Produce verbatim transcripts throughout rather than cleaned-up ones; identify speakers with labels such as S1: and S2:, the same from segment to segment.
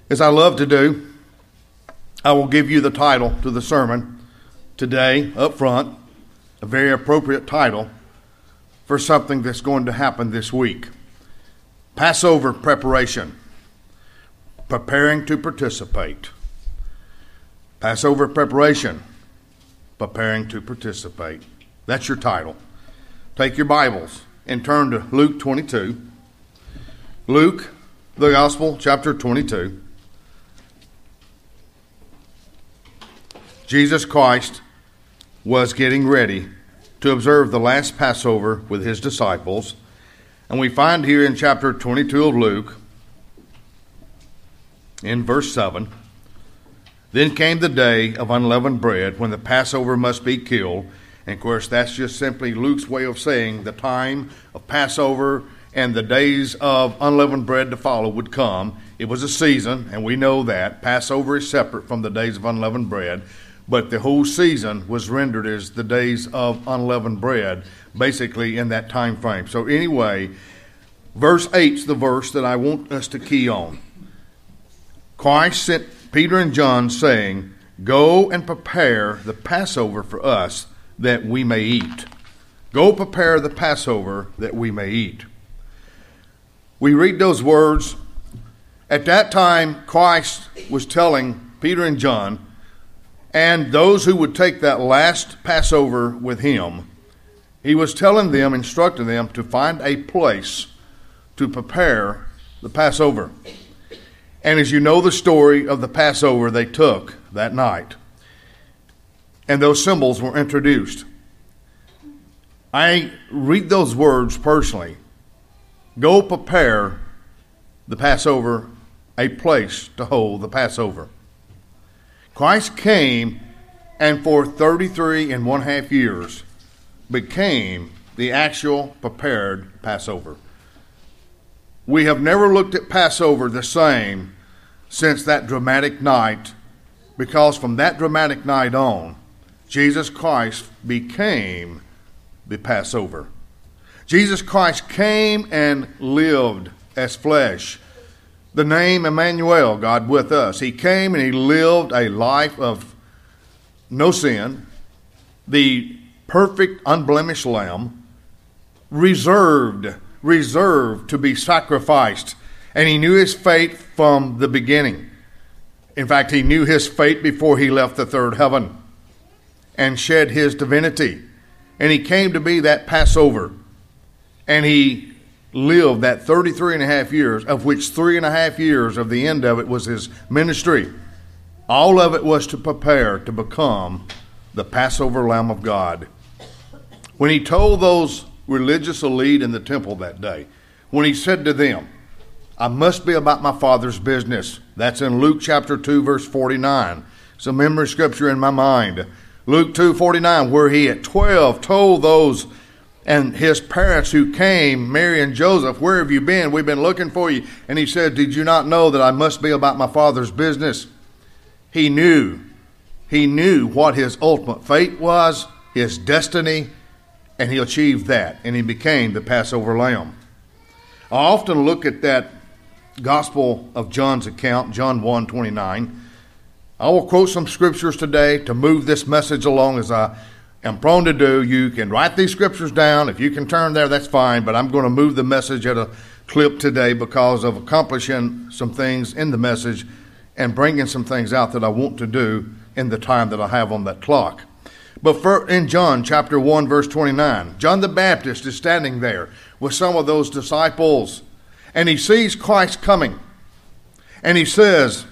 S1: As I love to do, I will give you the title to the sermon today up front, a very appropriate title for something that's going to happen this week. Passover preparation, preparing to participate. Passover preparation, preparing to participate. That's your title. Take your Bibles and turn to Luke twenty-two. Luke, the Gospel, chapter twenty-two. Jesus Christ was getting ready to observe the last Passover with his disciples. And we find here in chapter twenty-two of Luke, in verse seven, "Then came the day of unleavened bread, when the Passover must be killed." And of course, that's just simply Luke's way of saying the time of Passover and the days of unleavened bread to follow would come. It was a season, and we know that. Passover is separate from the days of unleavened bread. But the whole season was rendered as the days of unleavened bread, basically in that time frame. So anyway, verse eight is the verse that I want us to key on. Christ sent Peter and John saying, "Go and prepare the Passover for us that we may eat." Go prepare the Passover that we may eat. We read those words. At that time, Christ was telling Peter and John, and those who would take that last Passover with him, he was telling them, instructing them to find a place to prepare the Passover. And as you know the story of the Passover they took that night, and those symbols were introduced. I read those words personally. Go prepare the Passover, a place to hold the Passover. Christ came and for thirty-three and one half years became the actual prepared Passover. We have never looked at Passover the same since that dramatic night, because from that dramatic night on, Jesus Christ became the Passover. Jesus Christ came and lived as flesh. The name Emmanuel, God with us. He came and he lived a life of no sin, the perfect, unblemished lamb, reserved, reserved to be sacrificed. And he knew his fate from the beginning. In fact, he knew his fate before he left the third heaven and shed his divinity. And he came to be that Passover. And he lived that thirty-three and a half years, of which three and a half years of the end of it was his ministry. All of it was to prepare to become the Passover Lamb of God. When he told those religious elite in the temple that day, when he said to them, "I must be about my Father's business." That's in Luke chapter two, verse forty-nine. It's a memory scripture in my mind. Luke two forty-nine, where he at twelve told those and his parents who came, Mary and Joseph, "Where have you been? We've been looking for you." And he said, "Did you not know that I must be about my Father's business?" He knew. He knew what his ultimate fate was, his destiny, and he achieved that. And he became the Passover Lamb. I often look at that Gospel of John's account, John one twenty-nine. I will quote some scriptures today to move this message along, as I am prone to do. You can write these scriptures down. If you can turn there, that's fine. But I'm going to move the message at a clip today because of accomplishing some things in the message and bringing some things out that I want to do in the time that I have on that clock. But for, in John chapter one, verse twenty-nine, John the Baptist is standing there with some of those disciples, and he sees Christ coming. And he says,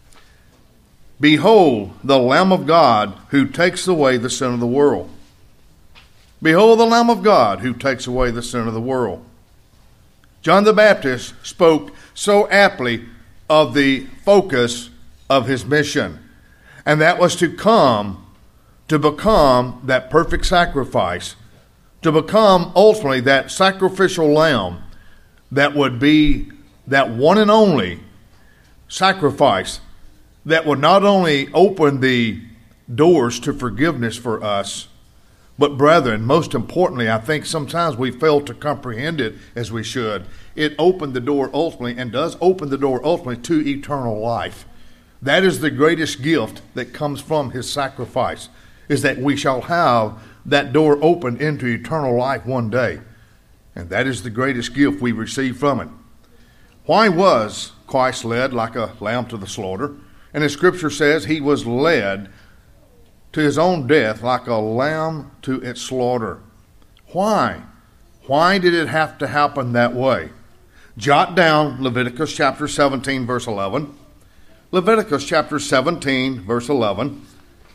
S1: "Behold, the Lamb of God who takes away the sin of the world." Behold, the Lamb of God who takes away the sin of the world. John the Baptist spoke so aptly of the focus of his mission, and that was to come, to become that perfect sacrifice, to become ultimately that sacrificial lamb that would be that one and only sacrifice that would not only open the doors to forgiveness for us, But brethren, most importantly, I think sometimes we fail to comprehend it as we should. It opened the door ultimately, and does open the door ultimately, to eternal life. That is the greatest gift that comes from his sacrifice, is that we shall have that door opened into eternal life one day. And that is the greatest gift we receive from it. Why was Christ led like a lamb to the slaughter? And the scripture says he was led to his own death like a lamb to its slaughter. Why? Why did it have to happen that way? Jot down Leviticus chapter seventeen, verse eleven. Leviticus chapter seventeen, verse eleven.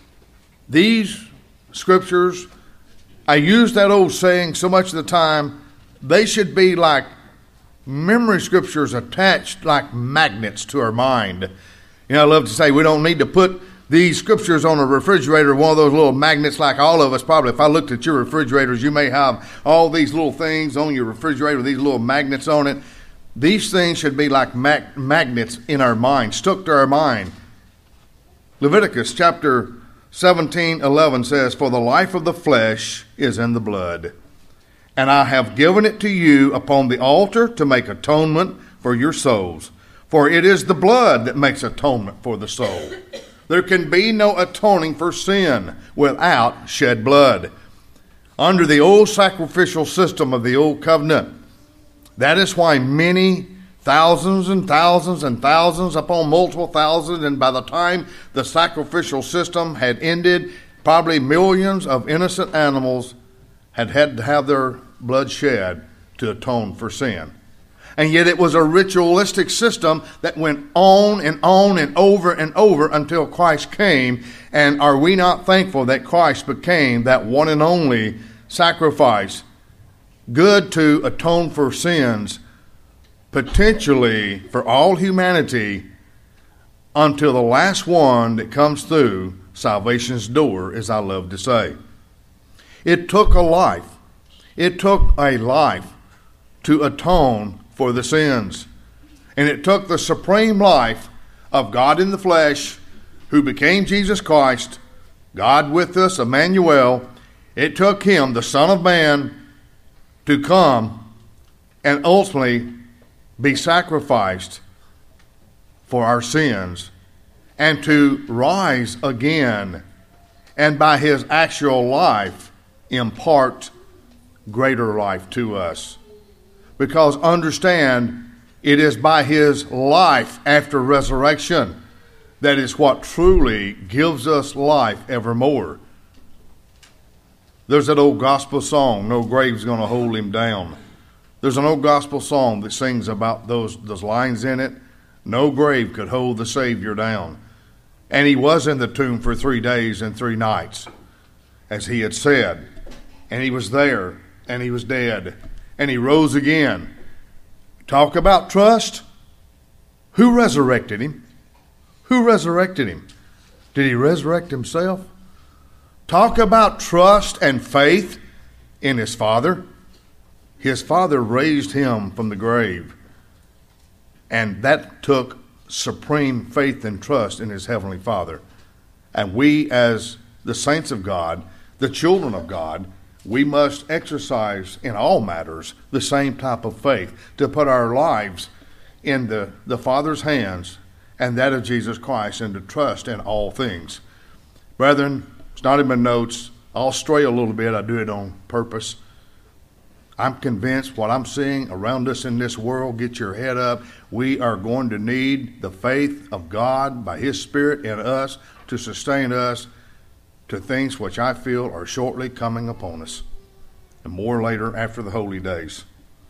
S1: These scriptures, I use that old saying so much of the time, they should be like memory scriptures attached like magnets to our mind. You know, I love to say we don't need to put these scriptures on a refrigerator, one of those little magnets like all of us probably. If I looked at your refrigerators, you may have all these little things on your refrigerator, these little magnets on it. These things should be like mag- magnets in our mind, stuck to our mind. Leviticus chapter seventeen eleven says, "For the life of the flesh is in the blood, and I have given it to you upon the altar to make atonement for your souls. For it is the blood that makes atonement for the soul. There can be no atoning for sin without shed blood." Under the old sacrificial system of the old covenant, that is why many thousands and thousands and thousands upon multiple thousands, and by the time the sacrificial system had ended, probably millions of innocent animals had had to have their blood shed to atone for sin. And yet it was a ritualistic system that went on and on and over and over until Christ came. And are we not thankful that Christ became that one and only sacrifice, good to atone for sins, potentially for all humanity, until the last one that comes through salvation's door, as I love to say. It took a life. It took a life to atone for the sins. And it took the supreme life of God in the flesh, who became Jesus Christ, God with us, Emmanuel. It took him, the Son of Man, to come and ultimately be sacrificed for our sins, and to rise again, and by his actual life impart greater life to us. Because understand, it is by his life after resurrection that is what truly gives us life evermore. There's that old gospel song, "No grave's going to hold him down." There's an old gospel song that sings about those, those lines in it. No grave could hold the Savior down. And he was in the tomb for three days and three nights, as he had said. And he was there, and he was dead, and he rose again. Talk about trust. Who resurrected him? Who resurrected him? Did he resurrect himself? Talk about trust and faith in his Father. His Father raised him from the grave. And that took supreme faith and trust in his Heavenly Father. And we, as the saints of God, the children of God, we must exercise in all matters the same type of faith, to put our lives in the, the Father's hands and that of Jesus Christ, and to trust in all things. Brethren, it's not in my notes. I'll stray a little bit. I do it on purpose. I'm convinced what I'm seeing around us in this world, get your head up, we are going to need the faith of God by his Spirit in us to sustain us to things which I feel are shortly coming upon us, and more later after the holy days.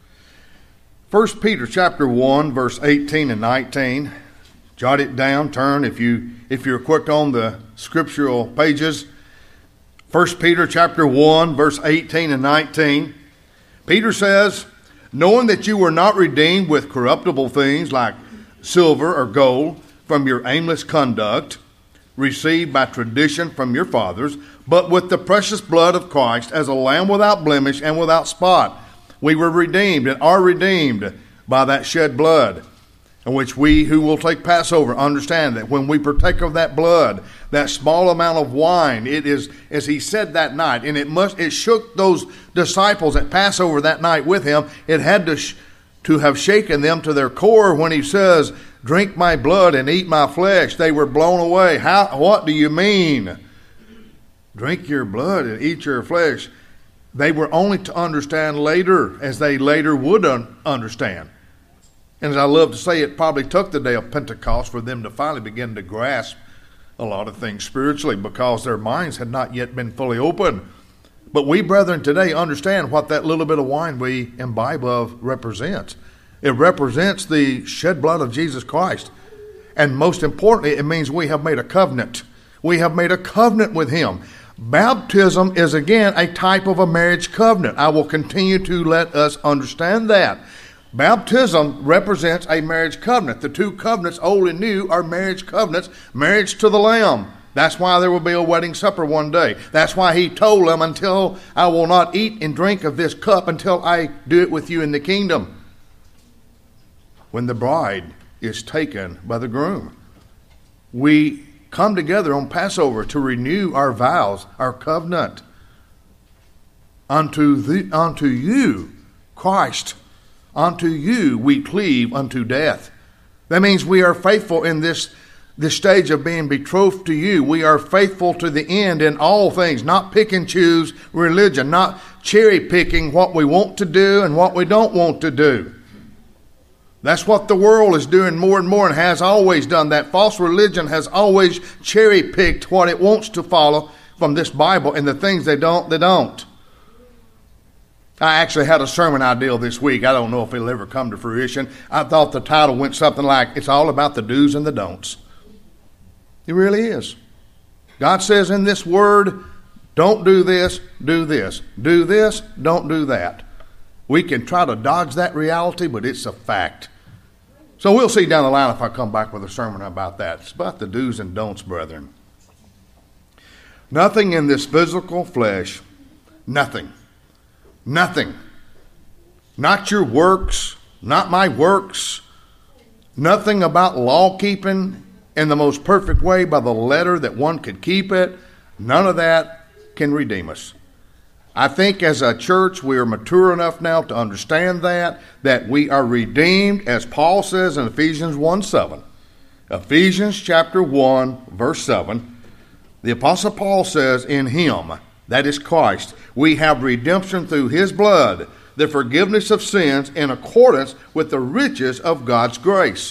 S1: First Peter chapter one, verse eighteen and nineteen. Jot it down, turn if you if you're quick on the scriptural pages. First Peter chapter one, verse eighteen and nineteen. Peter says, "Knowing that you were not redeemed with corruptible things like silver or gold from your aimless conduct, received by tradition from your fathers, but with the precious blood of Christ, as a lamb without blemish and without spot." We were redeemed and are redeemed by that shed blood. in which we who will take Passover understand that when we partake of that blood, that small amount of wine, it is, as he said that night, and it must, it shook those disciples at Passover that night with him. It had to, sh- to have shaken them to their core when he says, drink my blood and eat my flesh. They were blown away. How? What do you mean? Drink your blood and eat your flesh. They were only to understand later, as they later would un- understand. And as I love to say, it probably took the day of Pentecost for them to finally begin to grasp a lot of things spiritually, because their minds had not yet been fully open. But we, brethren, today understand what that little bit of wine we imbibe of represents. It represents the shed blood of Jesus Christ. And most importantly, it means we have made a covenant. We have made a covenant with him. Baptism is, again, a type of a marriage covenant. I will continue to let us understand that. Baptism represents a marriage covenant. The two covenants, old and new, are marriage covenants. Marriage to the Lamb. That's why there will be a wedding supper one day. That's why he told them, until I will not eat and drink of this cup until I do it with you in the kingdom. When the bride is taken by the groom, we come together on Passover to renew our vows, our covenant. Unto, the, unto you, Christ, unto you we cleave unto death. That means we are faithful in this, this stage of being betrothed to you. We are faithful to the end in all things, not pick and choose religion, not cherry picking what we want to do and what we don't want to do. That's what the world is doing more and more, and has always done that. False religion has always cherry-picked what it wants to follow from this Bible, and the things they don't, they don't. I actually had a sermon idea this week. I don't know if it'll ever come to fruition. I thought the title went something like, it's all about the do's and the don'ts. It really is. God says in this word, don't do this, do this. Do this, don't do that. We can try to dodge that reality, but it's a fact. So we'll see down the line if I come back with a sermon about that. It's about the do's and don'ts, brethren. Nothing in this physical flesh, nothing, nothing, not your works, not my works, nothing about law keeping in the most perfect way by the letter that one could keep it, none of that can redeem us. I think as a church we are mature enough now to understand that, that we are redeemed, as Paul says in Ephesians one seven. Ephesians chapter one, verse seven. The Apostle Paul says, in him, that is Christ, we have redemption through his blood, the forgiveness of sins in accordance with the riches of God's grace.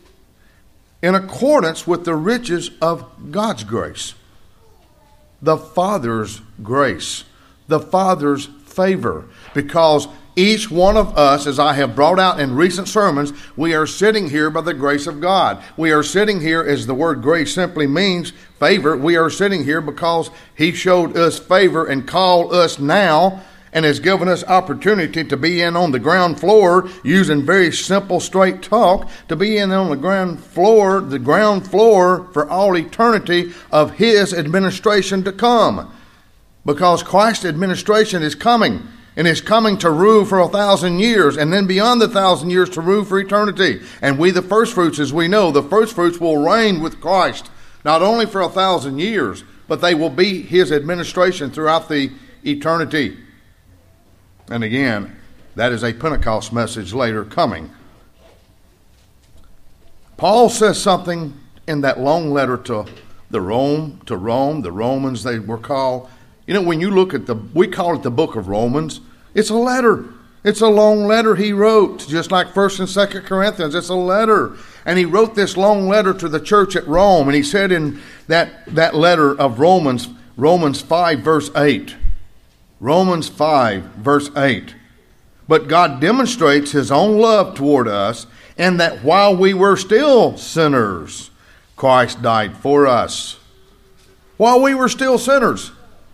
S1: In accordance with the riches of God's grace. The Father's grace. The Father's favor, because each one of us, as I have brought out in recent sermons, we are sitting here by the grace of God. We are sitting here, as the word grace simply means favor, we are sitting here because he showed us favor and called us now and has given us opportunity to be in on the ground floor, using very simple, straight talk, to be in on the ground floor, the ground floor for all eternity of his administration to come. Because Christ's administration is coming, and is coming to rule for a thousand years, and then beyond the thousand years to rule for eternity. And we, the first fruits, as we know, the first fruits will reign with Christ, not only for a thousand years, but they will be his administration throughout the eternity. And again, that is a Pentecost message later coming. Paul says something in that long letter to the Rome, to Rome, the Romans they were called. You know, when you look at the, we call it the book of Romans. It's a letter. It's a long letter he wrote, just like First and Second Corinthians. It's a letter. And he wrote this long letter to the church at Rome. And he said in that, that letter of Romans, Romans five, verse eight. Romans five, verse eight. But God demonstrates his own love toward us, and that while we were still sinners, Christ died for us. While we were still sinners.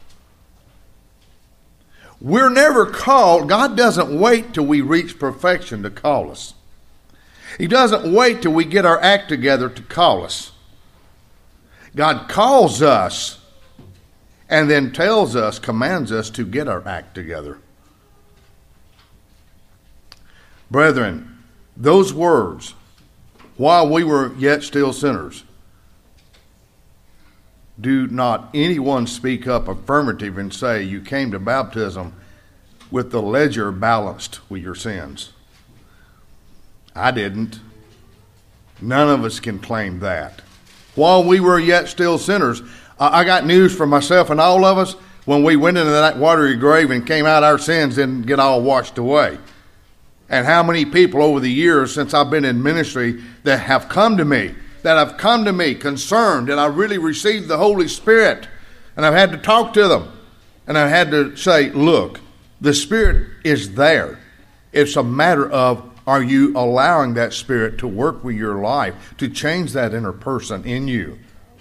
S1: We're never called. God doesn't wait till we reach perfection to call us. He doesn't wait till we get our act together to call us. God calls us and then tells us, commands us to get our act together. Brethren, those words while we were yet still sinners. Do not anyone speak up affirmative and say you came to baptism with the ledger balanced with your sins. I didn't. None of us can claim that. While we were yet still sinners, I got news for myself and all of us. When we went into that watery grave and came out, our sins didn't get all washed away. And how many people over the years since I've been in ministry that have come to me, that have come to me concerned, and I really received the Holy Spirit, and I've had to talk to them, and I've had to say, look, the Spirit is there. It's a matter of, are you allowing that Spirit to work with your life, to change that inner person in you?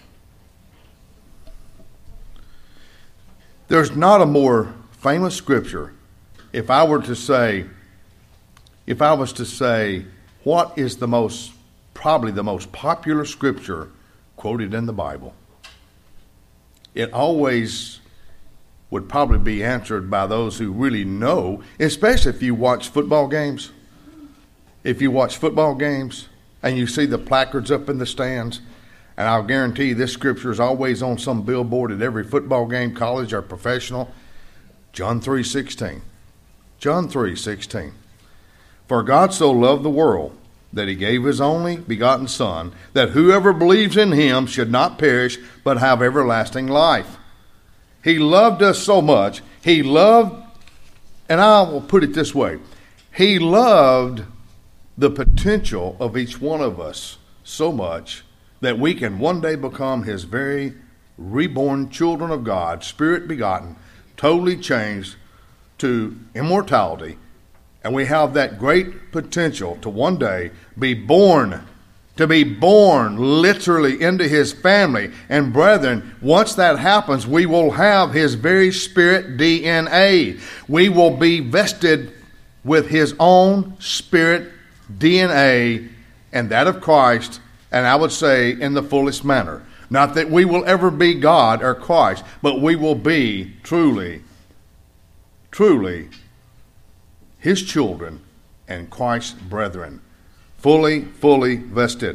S1: There's not a more famous scripture. If I were to say, if I was to say, what is the most, probably the most popular scripture quoted in the Bible, it always would probably be answered by those who really know, especially if you watch football games. If you watch football games and you see the placards up in the stands, and I'll guarantee you this scripture is always on some billboard at every football game, college or professional. John three sixteen. John three sixteen. For God so loved the world that he gave his only begotten Son, that whoever believes in him should not perish, but have everlasting life. He loved us so much. He loved, and I will put it this way, he loved the potential of each one of us so much that we can one day become his very reborn children of God, spirit begotten, totally changed to immortality. And we have that great potential to one day be born, to be born literally into his family. And brethren, once that happens, we will have his very spirit D N A. We will be vested with his own spirit D N A and that of Christ, and I would say in the fullest manner. Not that we will ever be God or Christ, but we will be truly, truly his children and Christ's brethren. Fully, fully vested.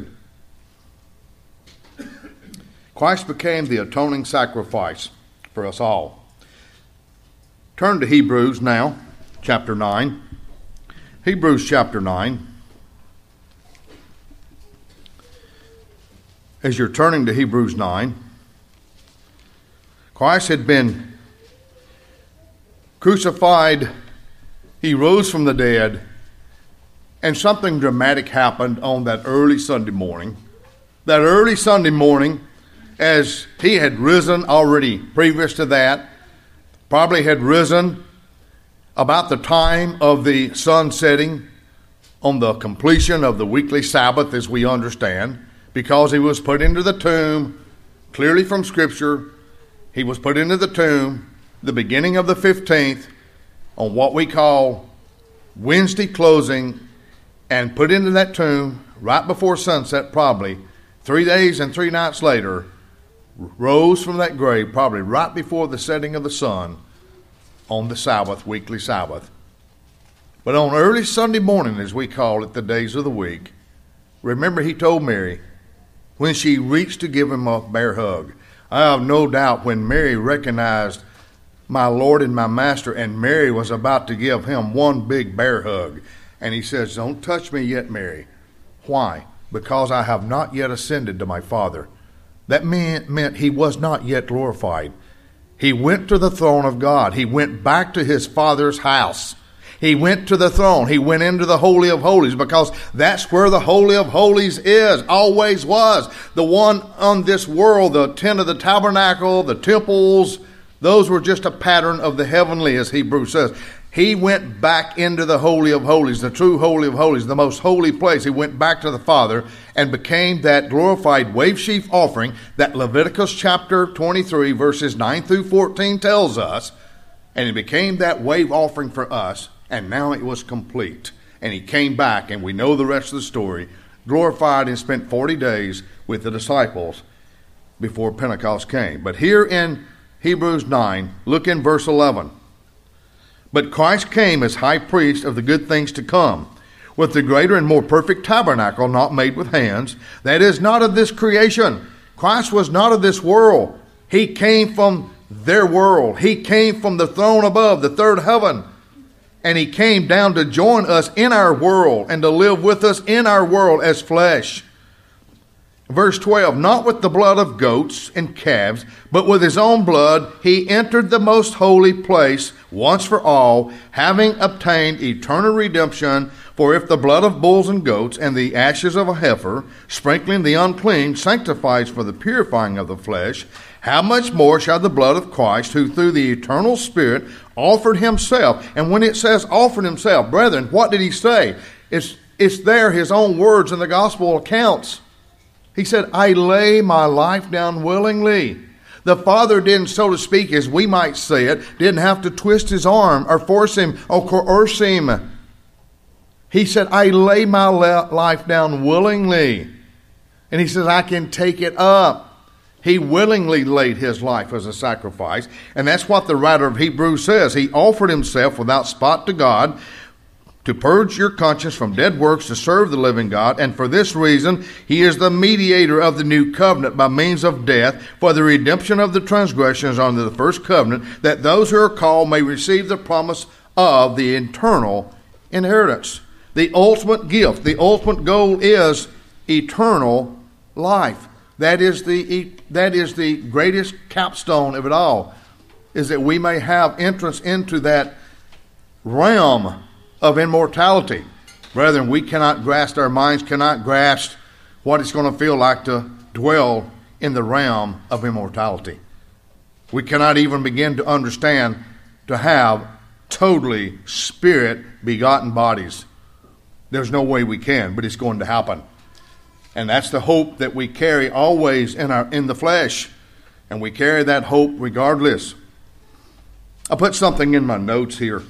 S1: Christ became the atoning sacrifice for us all. Turn to Hebrews now, chapter nine. Hebrews chapter nine. As you're turning to Hebrews nine, Christ had been crucified. He rose from the dead, and something dramatic happened on that early Sunday morning. That early Sunday morning, as he had risen already previous to that, probably had risen about the time of the sun setting on the completion of the weekly Sabbath, as we understand, because he was put into the tomb, clearly from Scripture. He was put into the tomb the beginning of the fifteenth on what we call Wednesday closing, and put into that tomb right before sunset, probably three days and three nights later, rose from that grave probably right before the setting of the sun on the Sabbath, weekly Sabbath. But on early Sunday morning, as we call it, the days of the week, remember he told Mary, when she reached to give him a bear hug, I have no doubt when Mary recognized my Lord and my Master, and Mary was about to give him one big bear hug, and he says, don't touch me yet, Mary. Why? Because I have not yet ascended to my Father. That meant, meant he was not yet glorified. He went to the throne of God. He went back to his Father's house. He went to the throne. He went into the Holy of Holies, because that's where the Holy of Holies is, always was. The one on this world, the tent of the tabernacle, the temples, those were just a pattern of the heavenly, as Hebrews says. He went back into the Holy of Holies, the true Holy of Holies, the most holy place. He went back to the Father and became that glorified wave sheaf offering that Leviticus chapter twenty-three, verses nine through fourteen tells us. And he became that wave offering for us. And now it was complete. And he came back, and we know the rest of the story, glorified and spent forty days with the disciples before Pentecost came. But here in Hebrews nine, look in verse eleven. But Christ came as high priest of the good things to come, with the greater and more perfect tabernacle not made with hands, that is not of this creation. Christ was not of this world. He came from their world. He came from the throne above, the third heaven. And he came down to join us in our world and to live with us in our world as flesh. Verse twelve, not with the blood of goats and calves, but with his own blood he entered the most holy place once for all, having obtained eternal redemption. For if the blood of bulls and goats and the ashes of a heifer, sprinkling the unclean, sanctifies for the purifying of the flesh, how much more shall the blood of Christ, who through the eternal Spirit offered himself. And when it says offered himself, brethren, what did he say? It's, it's there, his own words in the gospel accounts. He said, I lay my life down willingly. The Father didn't, so to speak, as we might say it, didn't have to twist his arm or force him or coerce him. He said, I lay my life down willingly. And he says, I can take it up. He willingly laid his life as a sacrifice. And that's what the writer of Hebrews says. He offered himself without spot to God, to purge your conscience from dead works, to serve the living God. And for this reason, he is the mediator of the new covenant by means of death, for the redemption of the transgressions under the first covenant, that those who are called may receive the promise of the eternal inheritance. The ultimate gift, the ultimate goal is eternal life. That is the, that is the greatest capstone of it all, is that we may have entrance into that realm of immortality. Brethren, we cannot grasp, our minds cannot grasp what it's going to feel like to dwell in the realm of immortality. We cannot even begin to understand to have totally spirit-begotten bodies. There's no way we can, but it's going to happen. And that's the hope that we carry always in our in the flesh. And we carry that hope regardless. I put something in my notes here.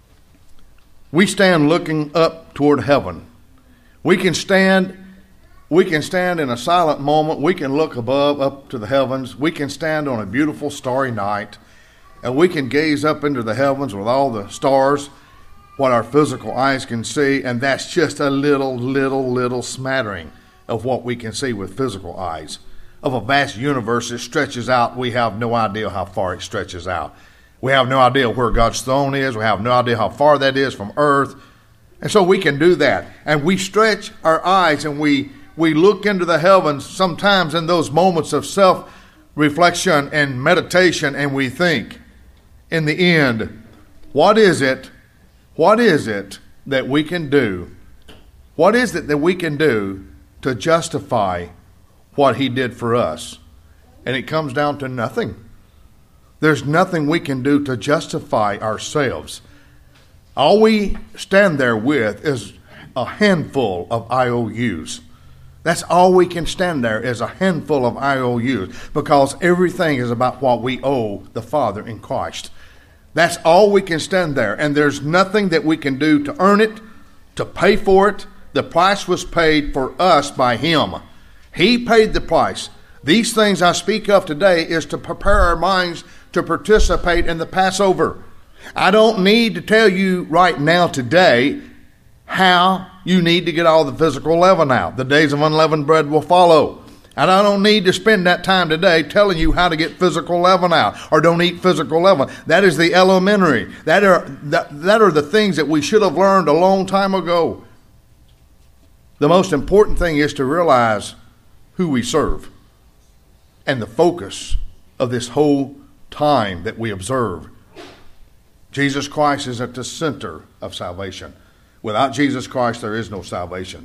S1: We stand looking up toward heaven. We can stand, we can stand in a silent moment. We can look above, up to the heavens. We can stand on a beautiful starry night, and we can gaze up into the heavens with all the stars, what our physical eyes can see, and that's just a little, little, little smattering of what we can see with physical eyes. Of a vast universe that stretches out, we have no idea how far it stretches out. We have no idea where God's throne is. We have no idea how far that is from earth. And so we can do that. And we stretch our eyes and we, we look into the heavens sometimes in those moments of self-reflection and meditation, and we think, in the end, what is it, what is it that we can do? What is it that we can do to justify what he did for us? And it comes down to nothing. There's nothing we can do to justify ourselves. All we stand there with is a handful of I O Us. That's all we can stand there is a handful of I O Us, because everything is about what we owe the Father in Christ. That's all we can stand there, and there's nothing that we can do to earn it, to pay for it. The price was paid for us by him. He paid the price. These things I speak of today is to prepare our minds to participate in the Passover. I don't need to tell you right now today how you need to get all the physical leaven out. The days of unleavened bread will follow. And I don't need to spend that time today telling you how to get physical leaven out or don't eat physical leaven. That is the elementary. That are, that, that are the things that we should have learned a long time ago. The most important thing is to realize who we serve and the focus of this whole time that we observe. Jesus Christ is at the center of salvation. Without Jesus Christ, there is no salvation.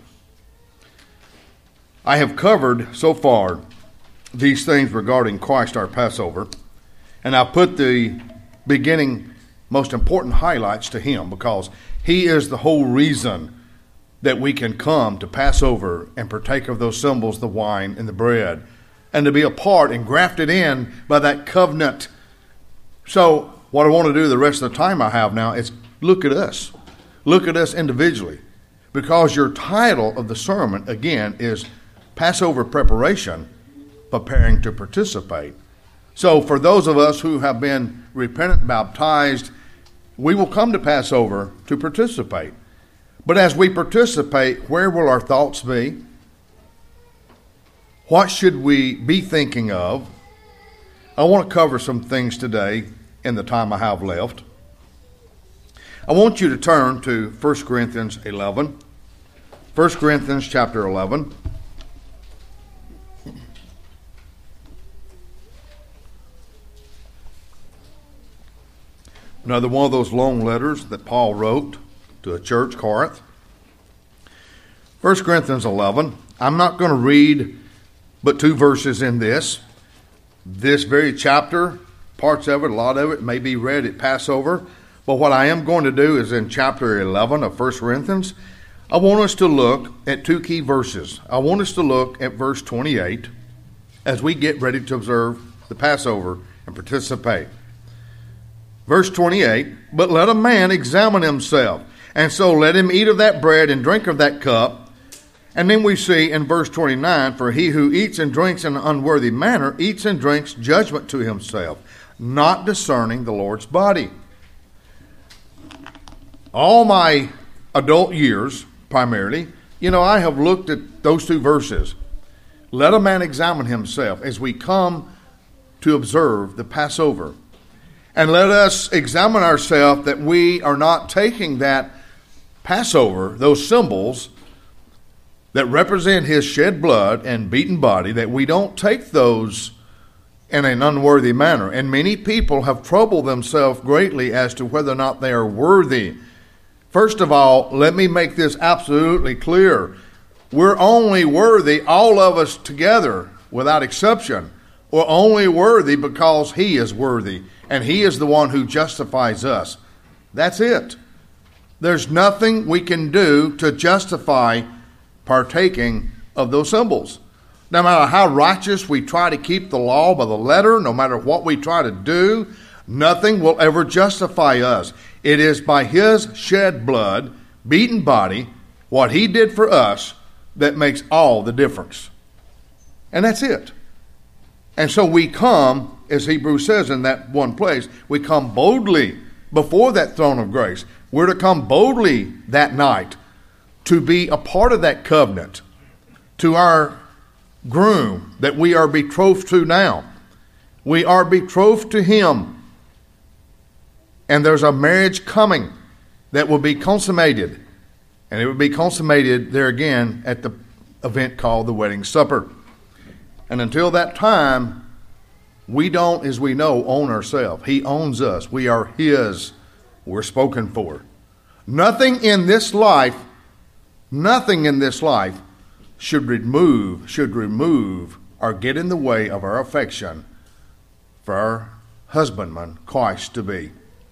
S1: I have covered so far these things regarding Christ, our Passover, and I put the beginning, most important highlights to him, because he is the whole reason that we can come to Passover and partake of those symbols, the wine and the bread, and to be a part and grafted in by that covenant. So what I want to do the rest of the time I have now is look at us. Look at us individually. Because your title of the sermon, again, is Passover Preparation, Preparing to Participate. So for those of us who have been repentant, baptized, we will come to Passover to participate. But as we participate, where will our thoughts be? What should we be thinking of? I want to cover some things today in the time I have left. I want you to turn to First Corinthians eleven. First Corinthians chapter eleven. Another one of those long letters that Paul wrote to a church, Corinth. First Corinthians eleven. I'm not going to read but two verses in this. This very chapter, parts of it, a lot of it may be read at Passover. But what I am going to do is in chapter eleven of First Corinthians, I want us to look at two key verses. I want us to look at verse twenty-eight as we get ready to observe the Passover and participate. Verse twenty-eight, but let a man examine himself, and so let him eat of that bread and drink of that cup. And then we see in verse twenty-nine, for he who eats and drinks in an unworthy manner eats and drinks judgment to himself, not discerning the Lord's body. All my adult years, primarily, you know, I have looked at those two verses. Let a man examine himself as we come to observe the Passover. And let us examine ourselves that we are not taking that Passover, those symbols that represent his shed blood and beaten body, that we don't take those in an unworthy manner. And many people have troubled themselves greatly as to whether or not they are worthy. First of all, let me make this absolutely clear. We're only worthy, all of us together, without exception. We're only worthy because he is worthy, and he is the one who justifies us. That's it. There's nothing we can do to justify partaking of those symbols. No matter how righteous we try to keep the law by the letter, no matter what we try to do, nothing will ever justify us. It is by his shed blood, beaten body, what he did for us, that makes all the difference. And that's it. And so we come, as Hebrews says in that one place, we come boldly before that throne of grace. We're to come boldly that night to be a part of that covenant, to our groom that we are betrothed to now. We are betrothed to him. And there's a marriage coming that will be consummated. And it will be consummated there again at the event called the wedding supper. And until that time, we don't, as we know, own ourselves. He owns us. We are his. We're spoken for. Nothing in this life Nothing in this life should remove, should remove or get in the way of our affection for our husbandman, Christ to be.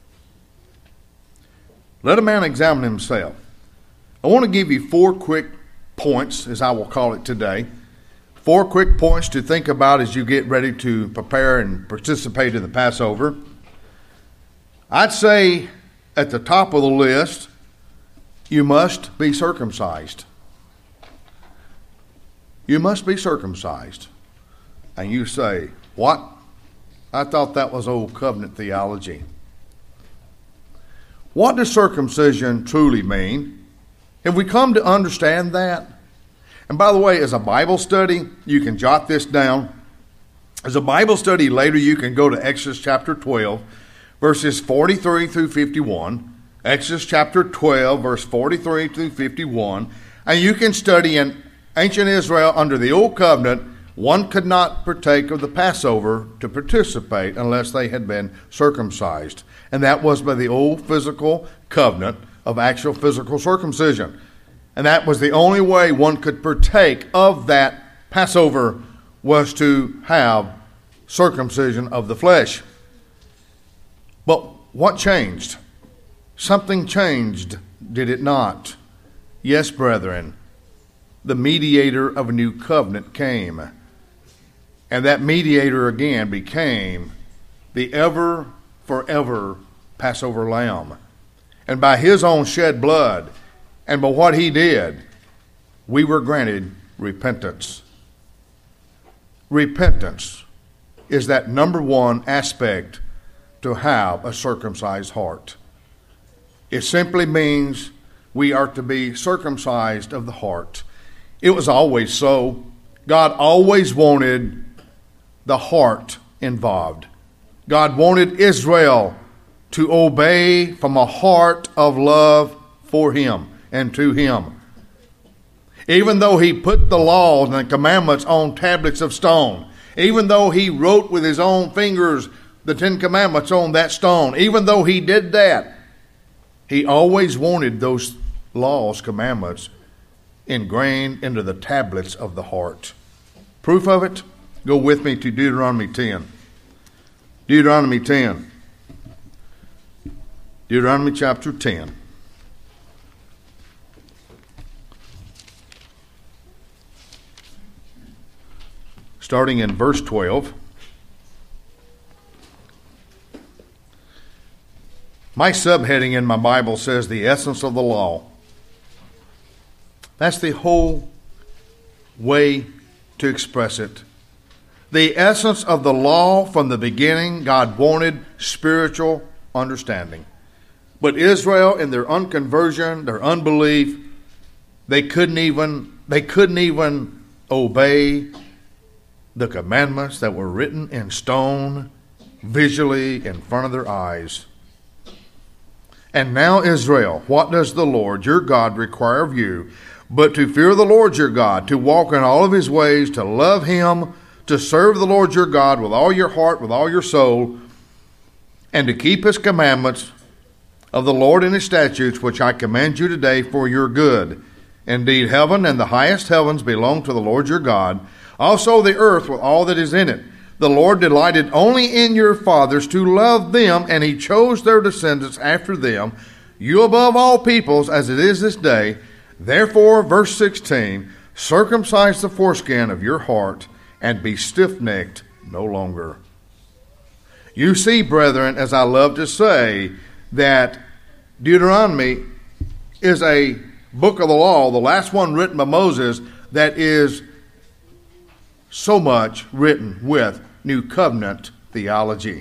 S1: Let a man examine himself. I want to give you four quick points, as I will call it today. Four quick points to think about as you get ready to prepare and participate in the Passover. I'd say at the top of the list, you must be circumcised. You must be circumcised. And you say, what? I thought that was old covenant theology. What does circumcision truly mean? Have we come to understand that? And by the way, as a Bible study, you can jot this down. As a Bible study later, you can go to Exodus chapter twelve, verses forty-three through fifty-one. Exodus chapter twelve, verse forty-three through fifty-one. And you can study in ancient Israel under the Old Covenant, one could not partake of the Passover to participate unless they had been circumcised. And that was by the old physical covenant of actual physical circumcision. And that was the only way one could partake of that Passover, was to have circumcision of the flesh. But what changed? Something changed, did it not? Yes, brethren. The mediator of a new covenant came. And that mediator again became the ever, forever Passover lamb. And by his own shed blood, and by what he did, we were granted repentance. Repentance is that number one aspect to have a circumcised heart. It simply means we are to be circumcised of the heart. It was always so. God always wanted the heart involved. God wanted Israel to obey from a heart of love for Him and to Him. Even though He put the laws and the commandments on tablets of stone, even though He wrote with His own fingers the Ten Commandments on that stone, even though He did that, He always wanted those laws, commandments, ingrained into the tablets of the heart. Proof of it? Go with me to Deuteronomy ten. Deuteronomy ten. Deuteronomy chapter ten. Starting in verse twelve. My subheading in my Bible says the essence of the law. That's the whole way to express it. The essence of the law from the beginning, God wanted spiritual understanding. But Israel, in their unconversion, their unbelief, they couldn't even they couldn't even obey the commandments that were written in stone, visually in front of their eyes. And now, Israel, what does the Lord your God require of you, but to fear the Lord your God, to walk in all of His ways, to love Him, to serve the Lord your God with all your heart, with all your soul, and to keep His commandments of the Lord and His statutes, which I command you today for your good. Indeed, heaven and the highest heavens belong to the Lord your God, also the earth with all that is in it. The Lord delighted only in your fathers to love them, and He chose their descendants after them, you above all peoples, as it is this day. Therefore, verse sixteen, circumcise the foreskin of your heart, and be stiff-necked no longer. You see, brethren, as I love to say, that Deuteronomy is a book of the law, the last one written by Moses, that is so much written with New Covenant theology.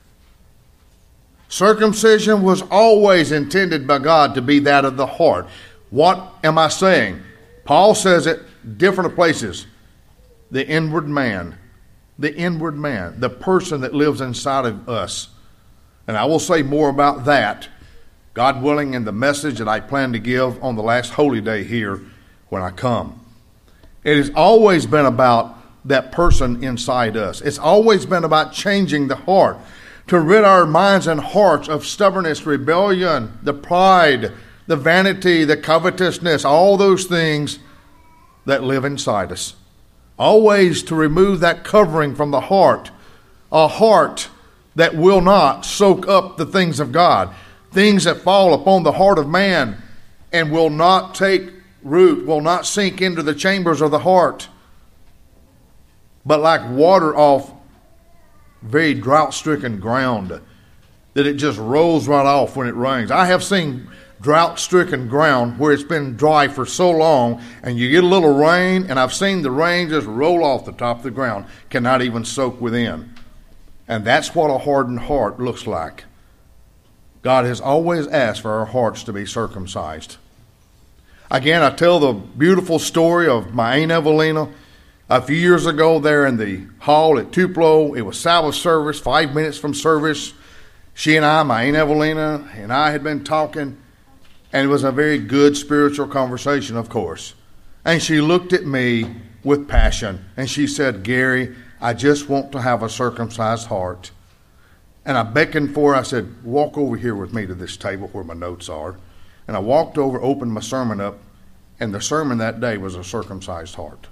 S1: Circumcision was always intended by God to be that of the heart. What am I saying? Paul says it different places. The inward man. The inward man. The person that lives inside of us. And I will say more about that, God willing, in the message that I plan to give on the last holy day here when I come. It has always been about that person inside us. It's always been about changing the heart, to rid our minds and hearts of stubbornness, rebellion, the pride, the vanity, the covetousness, all those things that live inside us. Always to remove that covering from the heart, a heart that will not soak up the things of God, things that fall upon the heart of man and will not take root, will not sink into the chambers of the heart, but like water off very drought-stricken ground, that it just rolls right off when it rains. I have seen drought-stricken ground where it's been dry for so long, and you get a little rain, and I've seen the rain just roll off the top of the ground, cannot even soak within. And that's what a hardened heart looks like. God has always asked for our hearts to be circumcised. Again, I tell the beautiful story of my Aunt Evelina. A few years ago there in the hall at Tupelo, it was Sabbath service, five minutes from service. She and I, my Aunt Evelina, and I had been talking, and it was a very good spiritual conversation, of course. And she looked at me with passion, and she said, Gary, I just want to have a circumcised heart. And I beckoned for her. I said, walk over here with me to this table where my notes are. And I walked over, opened my sermon up, and the sermon that day was a circumcised heart.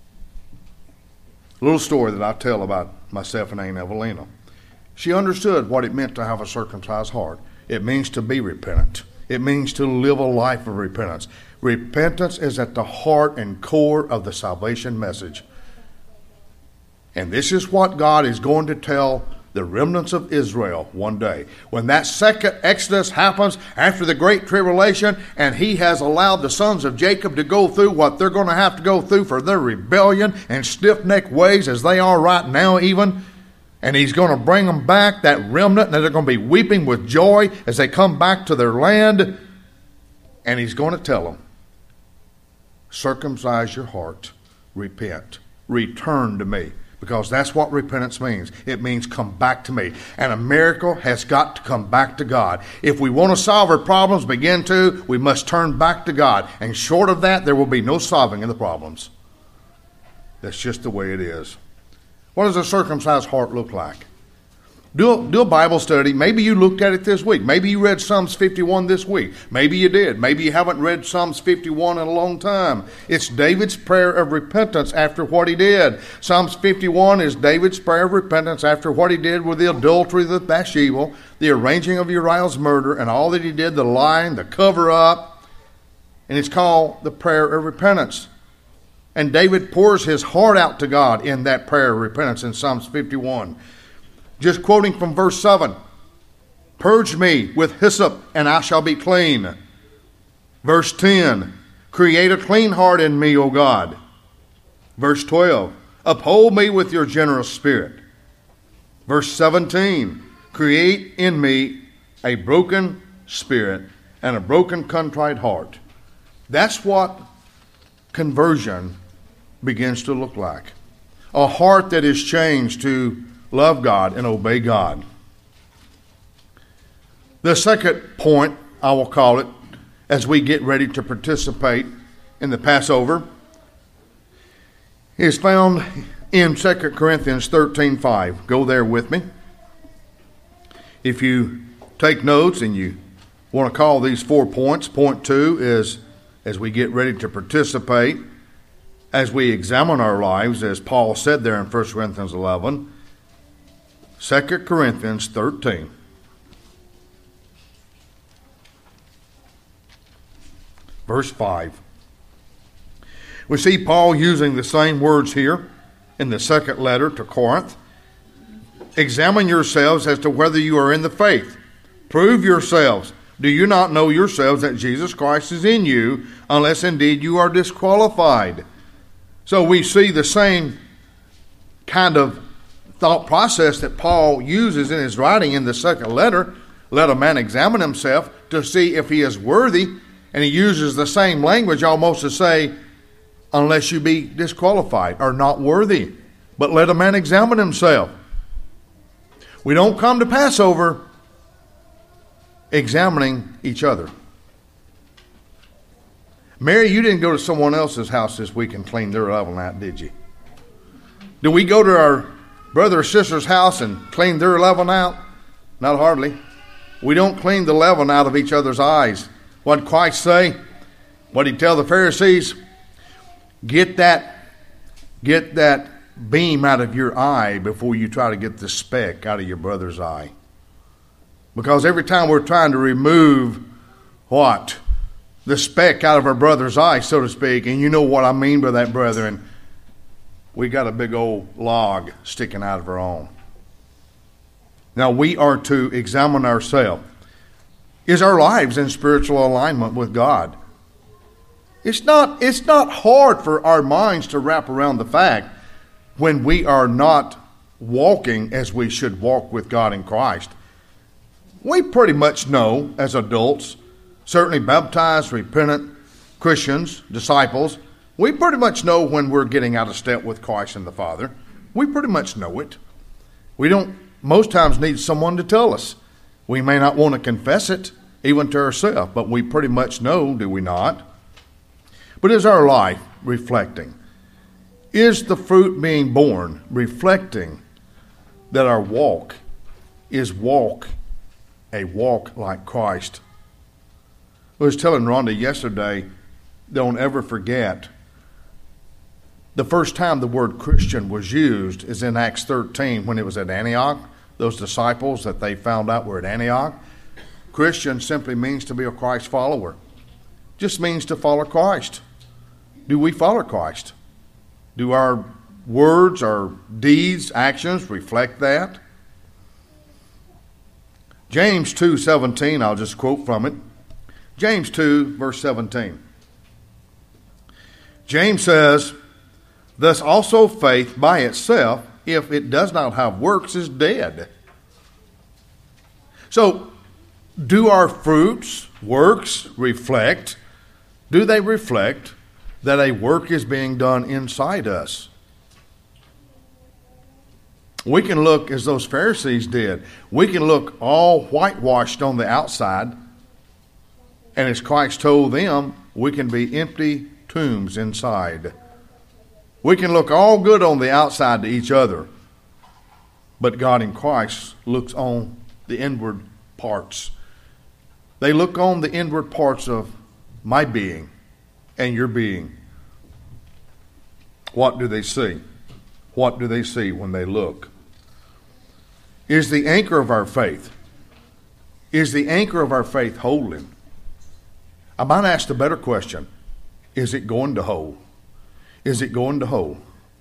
S1: A little story that I tell about myself and Aunt Evelina. She understood what it meant to have a circumcised heart. It means to be repentant. It means to live a life of repentance. Repentance is at the heart and core of the salvation message. And this is what God is going to tell the remnants of Israel one day. When that second Exodus happens after the Great Tribulation, and He has allowed the sons of Jacob to go through what they're going to have to go through for their rebellion and stiff-necked ways as they are right now even, and He's going to bring them back, that remnant, and they're going to be weeping with joy as they come back to their land. And he's going to tell them, circumcise your heart, repent, return to me. Because that's what repentance means. It means come back to me. And a miracle has got to come back to God. If we want to solve our problems, begin to, we must turn back to God. And short of that, there will be no solving of the problems. That's just the way it is. What does a circumcised heart look like? Do a, do a Bible study. Maybe you looked at it this week. Maybe you read Psalms fifty-one this week. Maybe you did. Maybe you haven't read Psalms fifty-one in a long time. It's David's prayer of repentance after what he did. Psalms fifty-one is David's prayer of repentance after what he did with the adultery of Bathsheba, the arranging of Uriah's murder, and all that he did, the lying, the cover-up. And it's called the prayer of repentance. And David pours his heart out to God in that prayer of repentance in Psalms fifty-one. Just quoting from verse seven, purge me with hyssop and I shall be clean. Verse ten, create a clean heart in me, O God. Verse twelve, uphold me with your generous spirit. Verse seventeen, create in me a broken spirit and a broken contrite heart. That's what conversion begins to look like. A heart that is changed to love God and obey God. The second point, I will call it, as we get ready to participate in the Passover, is found in Second Corinthians thirteen five. Go there with me. If you take notes and you want to call these four points, point two is as we get ready to participate, as we examine our lives, as Paul said there in First Corinthians eleven, Second Corinthians thirteen. Verse five. We see Paul using the same words here in the second letter to Corinth. Examine yourselves as to whether you are in the faith. Prove yourselves. Do you not know yourselves that Jesus Christ is in you, unless indeed you are disqualified? So we see the same kind of thought process that Paul uses in his writing in the second letter. Let a man examine himself to see if he is worthy. And he uses the same language almost to say, unless you be disqualified or not worthy. But let a man examine himself. We don't come to Passover examining each other. Mary, you didn't go to someone else's house this week and clean their oven out, did you? Did we go to our brother or sister's house and clean their leaven out? Not hardly. We don't clean the leaven out of each other's eyes. What did Christ say? What did he tell the Pharisees? Get that, get that beam out of your eye before you try to get the speck out of your brother's eye. Because every time we're trying to remove what? The speck out of our brother's eye, so to speak, and you know what I mean by that, brethren, we got a big old log sticking out of our own. Now we are to examine ourselves. Is our lives in spiritual alignment with God? It's not, it's not hard for our minds to wrap around the fact when we are not walking as we should walk with God in Christ. We pretty much know as adults, certainly baptized, repentant Christians, disciples, we pretty much know when we're getting out of step with Christ and the Father. We pretty much know it. We don't most times need someone to tell us. We may not want to confess it, even to ourselves, but we pretty much know, do we not? But is our life reflecting? Is the fruit being born reflecting that our walk is walk, a walk like Christ? I was telling Rhonda yesterday, don't ever forget, the first time the word Christian was used is in Acts thirteen when it was at Antioch. Those disciples that they found out were at Antioch. Christian simply means to be a Christ follower. Just means to follow Christ. Do we follow Christ? Do our words, our deeds, actions reflect that? James two seventeen, I'll just quote from it. James two, verse seventeen. James says, thus also faith by itself, if it does not have works, is dead. So, do our fruits, works, reflect, do they reflect that a work is being done inside us? We can look as those Pharisees did. We can look all whitewashed on the outside, and as Christ told them, we can be empty tombs inside. We can look all good on the outside to each other, but God in Christ looks on the inward parts. They look on the inward parts of my being and your being. What do they see? What do they see when they look? Is the anchor of our faith, is the anchor of our faith holding? I might ask the better question. Is it going to hold? Is it going to hold?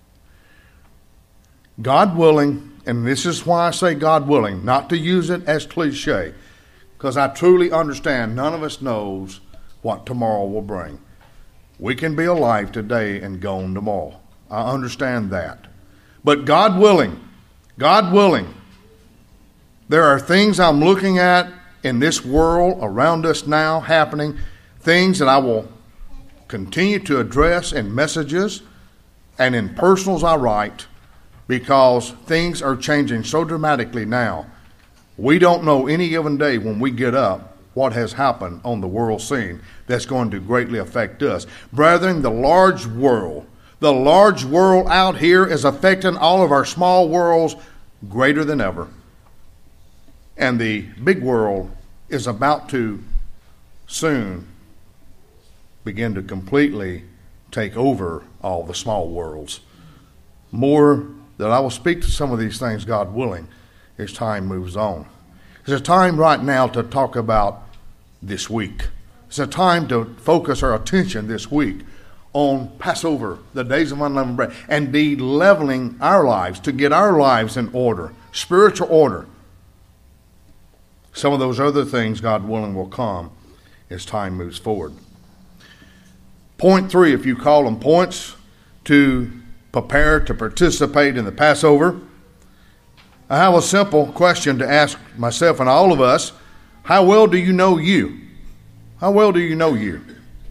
S1: God willing, and this is why I say God willing, not to use it as cliche, because I truly understand none of us knows what tomorrow will bring. We can be alive today and gone tomorrow. I understand that. But God willing, God willing, there are things I'm looking at in this world around us now happening, things that I will continue to address in messages and in personals I write, because things are changing so dramatically now. We don't know any given day when we get up what has happened on the world scene that's going to greatly affect us. Brethren, the large world, the large world out here is affecting all of our small worlds greater than ever. And the big world is about to soon begin to completely take over all the small worlds. More that I will speak to some of these things, God willing, as time moves on. It's a time right now to talk about this week. It's a time to focus our attention this week on Passover, the days of unleavened bread, and be leveling our lives, to get our lives in order, spiritual order. Some of those other things, God willing, will come as time moves forward. Point three, if you call them points, to prepare to participate in the Passover. I have a simple question to ask myself and all of us. How well do you know you? How well do you know you?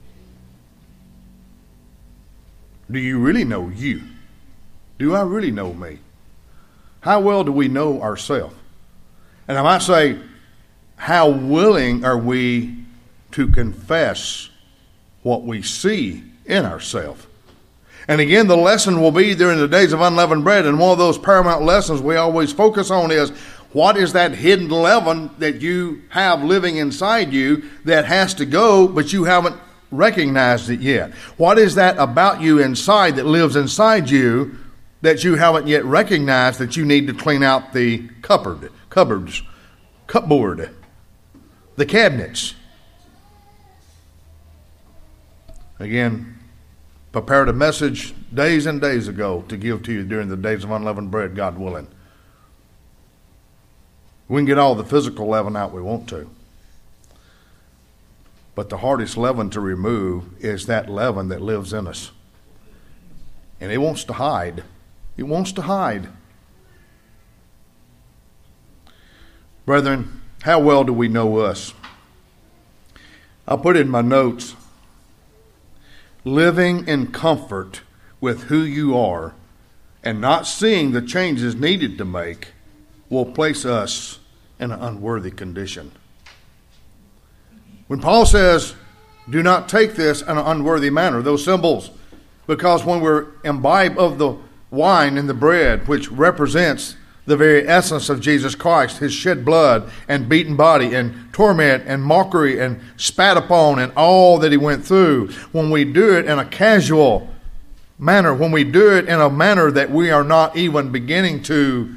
S1: Do you really know you? Do I really know me? How well do we know ourselves? And I might say, how willing are we to confess what we see in ourselves? And again, the lesson will be during the days of unleavened bread, and one of those paramount lessons we always focus on is, what is that hidden leaven that you have living inside you that has to go, but you haven't recognized it yet? What is that about you inside that lives inside you that you haven't yet recognized that you need to clean out the cupboard, cupboards, cupboard, the cabinets? Again, prepared a message days and days ago to give to you during the days of unleavened bread, God willing. We can get all the physical leaven out we want to. But the hardest leaven to remove is that leaven that lives in us. And it wants to hide. It wants to hide. Brethren, how well do we know us? I put in my notes, living in comfort with who you are and not seeing the changes needed to make will place us in an unworthy condition. When Paul says, do not take this in an unworthy manner, those symbols, because when we're imbibed of the wine and the bread, which represents the very essence of Jesus Christ, his shed blood and beaten body and torment and mockery and spat upon and all that he went through, when we do it in a casual manner, when we do it in a manner that we are not even beginning to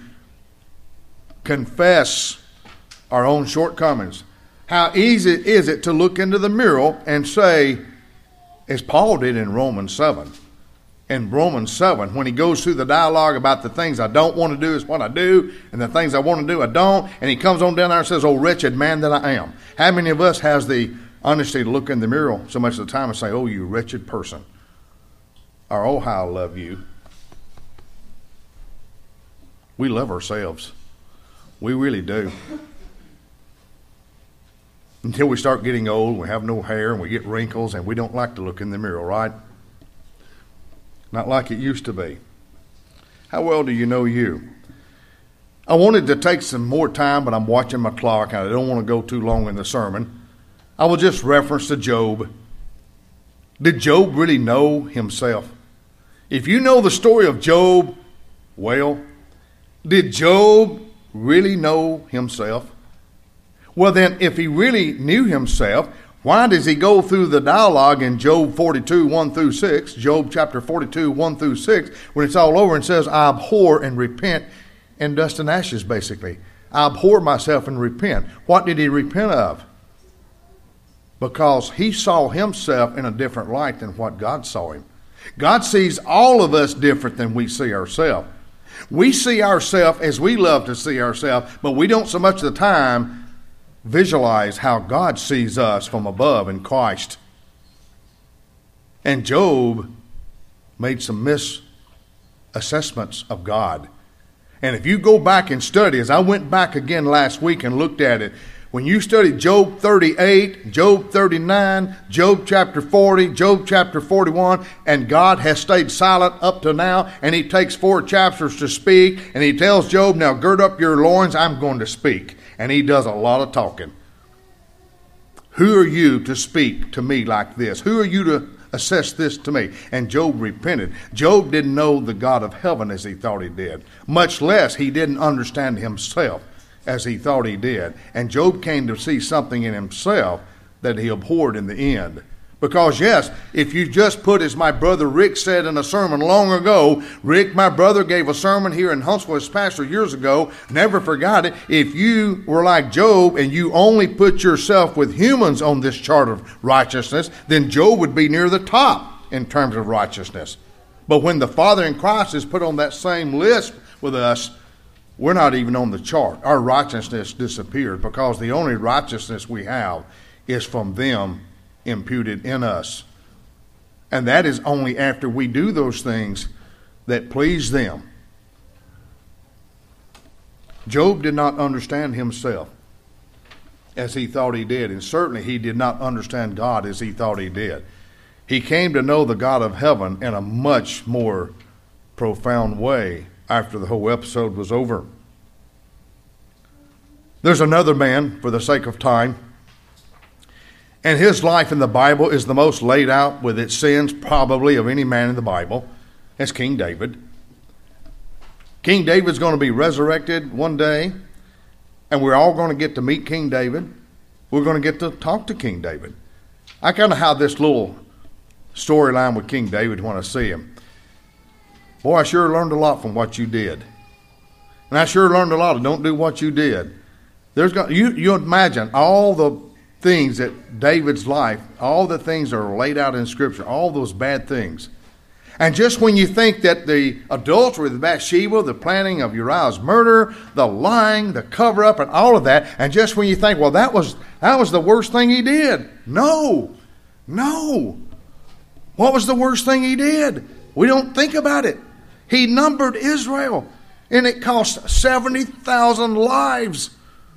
S1: confess our own shortcomings, how easy is it to look into the mirror and say, as Paul did in Romans seven, in Romans seven, when he goes through the dialogue about the things I don't want to do is what I do, and the things I want to do I don't, and he comes on down there and says, oh, wretched man that I am. How many of us has the honesty to look in the mirror so much of the time and say, oh, you wretched person, or oh, how I love you? We love ourselves. We really do. Until we start getting old, we have no hair, and we get wrinkles, and we don't like to look in the mirror, right? Not like it used to be. How well do you know you? I wanted to take some more time, but I'm watching my clock, and I don't want to go too long in the sermon. I will just reference to Job. Did Job really know himself? If you know the story of Job, well, did Job really know himself? Well, then, if he really knew himself, why does he go through the dialogue in Job forty-two, one through six, Job chapter forty-two, one through six, when it's all over and says, I abhor and repent in dust and ashes, basically. I abhor myself and repent. What did he repent of? Because he saw himself in a different light than what God saw him. God sees all of us different than we see ourselves. We see ourselves as we love to see ourselves, but we don't so much of the time visualize how God sees us from above in Christ. And Job made some misassessments of God. And if you go back and study, as I went back again last week and looked at it, when you study Job thirty-eight, Job thirty-nine, Job chapter forty, Job chapter forty-one, and God has stayed silent up to now, and he takes four chapters to speak, and he tells Job, now gird up your loins, I'm going to speak. And he does a lot of talking. Who are you to speak to me like this? Who are you to assess this to me? And Job repented. Job didn't know the God of heaven as he thought he did. Much less he didn't understand himself as he thought he did. And Job came to see something in himself that he abhorred in the end. Because yes, if you just put, as my brother Rick said in a sermon long ago, Rick, my brother, gave a sermon here in Huntsville as pastor years ago, never forgot it. If you were like Job and you only put yourself with humans on this chart of righteousness, then Job would be near the top in terms of righteousness. But when the Father in Christ is put on that same list with us, we're not even on the chart. Our righteousness disappeared because the only righteousness we have is from them imputed in us. And that is only after we do those things that please them. Job did not understand himself as he thought he did, and certainly he did not understand God as he thought he did. He came to know the God of heaven in a much more profound way after the whole episode was over. There's another man, for the sake of time, and his life in the Bible is the most laid out with its sins probably of any man in the Bible. It's King David. King David's going to be resurrected one day, and we're all going to get to meet King David. We're going to get to talk to King David. I kind of have this little storyline with King David when I see him. Boy, I sure learned a lot from what you did. And I sure learned a lot of don't do what you did. There's got, you, you imagine all the things that David's life, all the things that are laid out in Scripture, all those bad things. And just when you think that the adultery with Bathsheba, the planning of Uriah's murder, the lying, the cover-up, and all of that, and just when you think, well, that was that was the worst thing he did. No, no. What was the worst thing he did? We don't think about it. He numbered Israel, and it cost seventy thousand lives.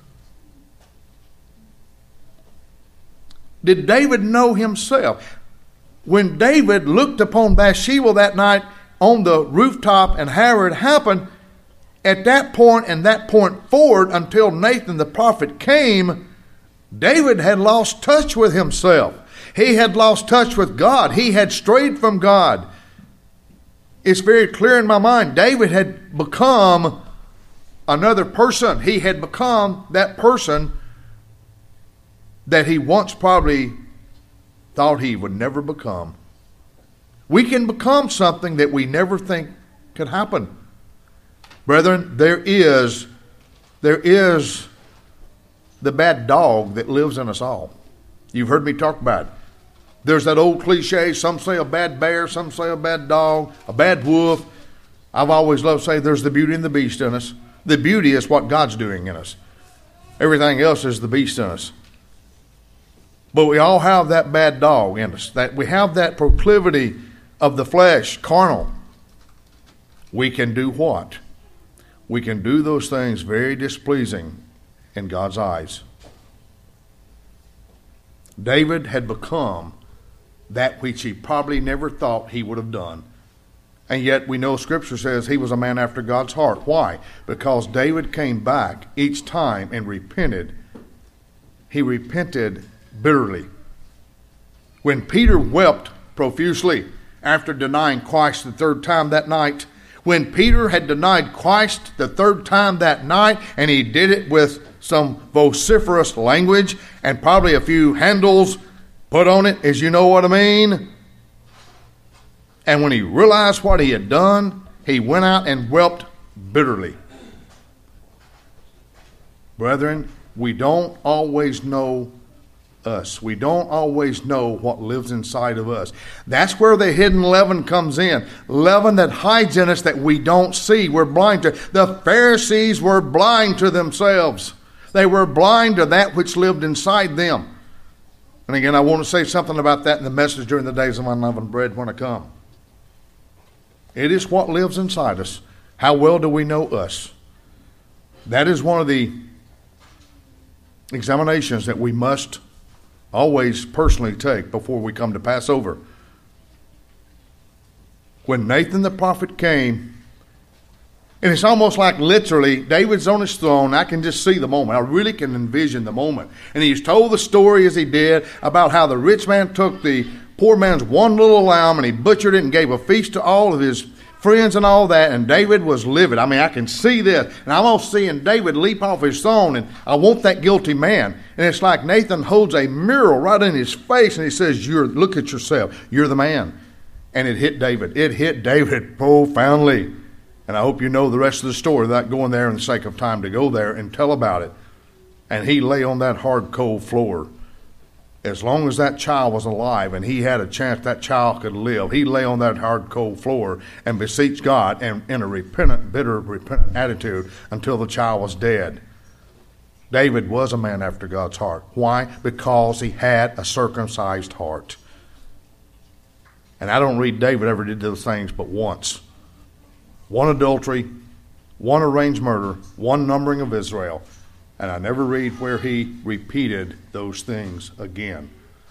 S1: Did David know himself? When David looked upon Bathsheba that night on the rooftop and how it happened, at that point and that point forward until Nathan the prophet came, David had lost touch with himself. He had lost touch with God. He had strayed from God. It's very clear in my mind. David had become another person. He had become that person that he once probably thought he would never become. We can become something that we never think could happen. Brethren, there is, there is the bad dog that lives in us all. You've heard me talk about it. There's that old cliche, some say a bad bear, some say a bad dog, a bad wolf. I've always loved to say there's the beauty and the beast in us. The beauty is what God's doing in us. Everything else is the beast in us. But we all have that bad dog in us. That we have that proclivity of the flesh, carnal. We can do what? We can do those things very displeasing in God's eyes. David had become that which he probably never thought he would have done. And yet we know Scripture says he was a man after God's heart. Why? Because David came back each time and repented. He repented bitterly. When Peter wept profusely after denying Christ the third time that night, when Peter had denied Christ the third time that night, and he did it with some vociferous language and probably a few handles put on it, as you know what I mean. And when he realized what he had done, he went out and wept bitterly. Brethren, we don't always know us. We don't always know what lives inside of us. That's where the hidden leaven comes in. Leaven that hides in us that we don't see. We're blind to. The Pharisees were blind to themselves. They were blind to that which lived inside them. And again, I want to say something about that in the message during the days of unleavened bread when I come. It is what lives inside us. How well do we know us? That is one of the examinations that we must always personally take before we come to Passover. When Nathan the prophet came, and it's almost like literally David's on his throne. I can just see the moment. I really can envision the moment. And he's told the story as he did about how the rich man took the poor man's one little lamb and he butchered it and gave a feast to all of his friends and all that. And David was livid. I mean, I can see this. And I'm almost seeing David leap off his throne, and I want that guilty man. And it's like Nathan holds a mirror right in his face and he says, "You're look at yourself. You're the man." And it hit David. It hit David profoundly. And I hope you know the rest of the story without going there in the sake of time to go there and tell about it. And he lay on that hard, cold floor. As long as that child was alive and he had a chance that child could live, he lay on that hard, cold floor and beseeched God and in a repentant, bitter, repentant attitude until the child was dead. David was a man after God's heart. Why? Because he had a circumcised heart. And I don't read David ever did those things but once. One adultery, one arranged murder, one numbering of Israel. And I never read where he repeated those things again.